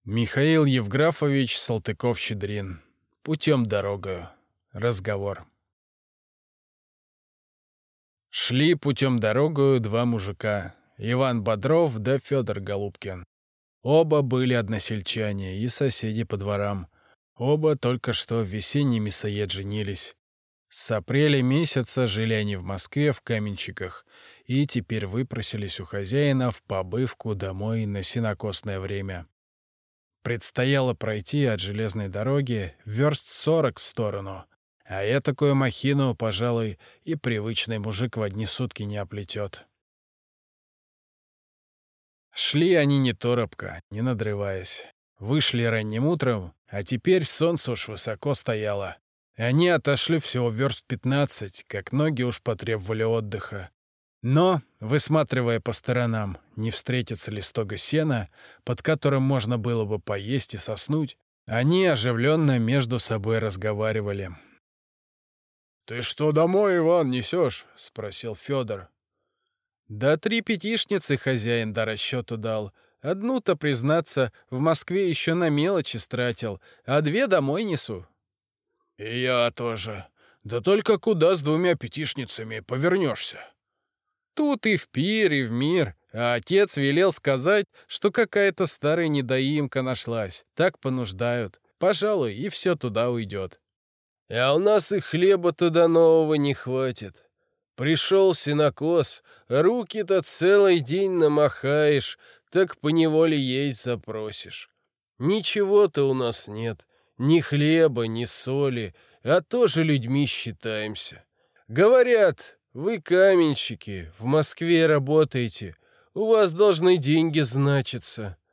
Михаил Евграфович Салтыков-Щедрин. Путем дорогою. Разговор. Шли путем дорогою два мужика, Иван Бодров да Федор Голубкин. Оба были односельчане и соседи по дворам. Оба только что в весенний мясоед женились. С апреля месяца жили они в Москве в Каменщиках и теперь выпросились у хозяина в побывку домой на сенокосное время. Предстояло пройти от железной дороги верст 40 в сторону, а этакую махину, пожалуй, и привычный мужик в одни сутки не оплетет. Шли они не торопко, не надрываясь. Вышли ранним утром, а теперь солнце уж высоко стояло. Они отошли всего верст 15, как ноги уж потребовали отдыха. Но, высматривая по сторонам, не встретится ли стога сена, под которым можно было бы поесть и соснуть, они оживленно между собой разговаривали. «Ты что домой, Иван, несешь?» — спросил Федор. «Да 3 пятишницы хозяин до расчету дал. Одну-то, признаться, в Москве еще на мелочи стратил, а 2 домой несу». «И я тоже. Да только куда с 2 пятишницами повернешься?» «Тут и в пир, и в мир. А отец велел сказать, что какая-то старая недоимка нашлась. Так понуждают. Пожалуй, и все туда уйдет». «А у нас и хлеба-то до нового не хватит. Пришел сенокос, руки-то целый день намахаешь, так поневоле есть запросишь. Ничего-то у нас нет, ни хлеба, ни соли, а тоже людьми считаемся. Говорят, вы каменщики, в Москве работаете, у вас должны деньги значиться».